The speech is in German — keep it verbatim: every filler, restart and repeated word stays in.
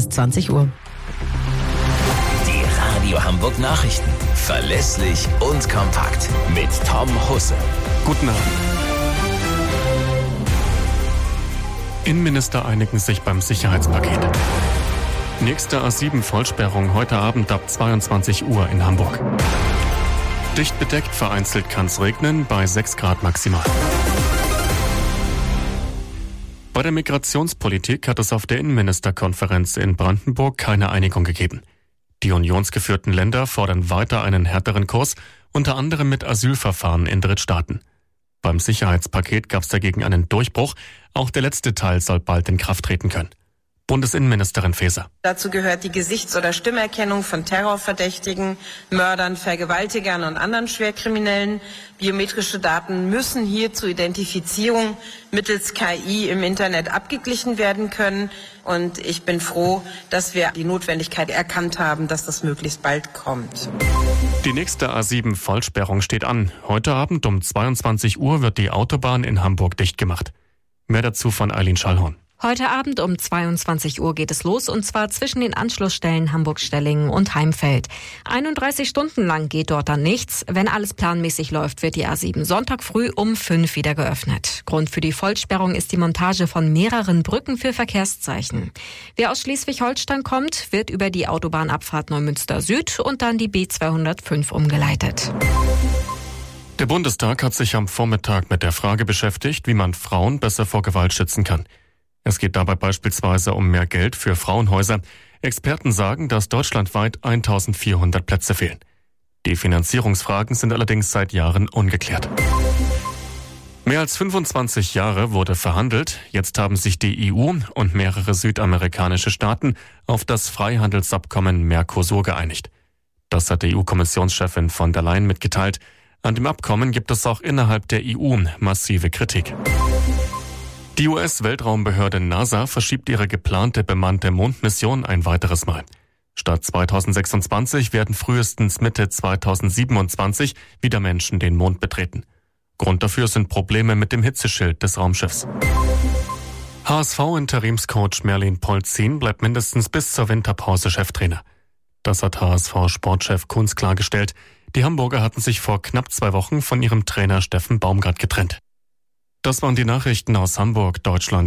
ist zwanzig Uhr. Die Radio Hamburg Nachrichten. Verlässlich und kompakt. Mit Tom Husse. Guten Abend. Innenminister einigen sich beim Sicherheitspaket. Nächste A sieben Vollsperrung heute Abend ab zweiundzwanzig Uhr in Hamburg. Dicht bedeckt, vereinzelt kann es regnen, bei sechs Grad maximal. Bei der Migrationspolitik hat es auf der Innenministerkonferenz in Brandenburg keine Einigung gegeben. Die unionsgeführten Länder fordern weiter einen härteren Kurs, unter anderem mit Asylverfahren in Drittstaaten. Beim Sicherheitspaket gab es dagegen einen Durchbruch. Auch der letzte Teil soll bald in Kraft treten können. Bundesinnenministerin Faeser. Dazu gehört die Gesichts- oder Stimmerkennung von Terrorverdächtigen, Mördern, Vergewaltigern und anderen Schwerkriminellen. Biometrische Daten müssen hier zur Identifizierung mittels K I im Internet abgeglichen werden können. Und ich bin froh, dass wir die Notwendigkeit erkannt haben, dass das möglichst bald kommt. Die nächste A sieben Vollsperrung steht an. Heute Abend um zweiundzwanzig Uhr wird die Autobahn in Hamburg dicht gemacht. Mehr dazu von Eileen Schallhorn. Heute Abend um zweiundzwanzig Uhr geht es los, und zwar zwischen den Anschlussstellen Hamburg-Stellingen und Heimfeld. einunddreißig Stunden lang geht dort dann nichts. Wenn alles planmäßig läuft, wird die A sieben Sonntag früh um fünf wieder geöffnet. Grund für die Vollsperrung ist die Montage von mehreren Brücken für Verkehrszeichen. Wer aus Schleswig-Holstein kommt, wird über die Autobahnabfahrt Neumünster Süd und dann die B zweihundertfünf umgeleitet. Der Bundestag hat sich am Vormittag mit der Frage beschäftigt, wie man Frauen besser vor Gewalt schützen kann. Es geht dabei beispielsweise um mehr Geld für Frauenhäuser. Experten sagen, dass deutschlandweit eintausendvierhundert Plätze fehlen. Die Finanzierungsfragen sind allerdings seit Jahren ungeklärt. Mehr als fünfundzwanzig Jahre wurde verhandelt. Jetzt haben sich die E U und mehrere südamerikanische Staaten auf das Freihandelsabkommen Mercosur geeinigt. Das hat die E U-Kommissionschefin von der Leyen mitgeteilt. An dem Abkommen gibt es auch innerhalb der E U massive Kritik. Die U S-Weltraumbehörde NASA verschiebt ihre geplante bemannte Mondmission ein weiteres Mal. Statt zweitausendsechsundzwanzig werden frühestens Mitte zweitausendsiebenundzwanzig wieder Menschen den Mond betreten. Grund dafür sind Probleme mit dem Hitzeschild des Raumschiffs. H S V-Interimscoach Merlin Polzin bleibt mindestens bis zur Winterpause Cheftrainer. Das hat H S V-Sportchef Kunz klargestellt. Die Hamburger hatten sich vor knapp zwei Wochen von ihrem Trainer Steffen Baumgart getrennt. Das waren die Nachrichten aus Hamburg, Deutschland.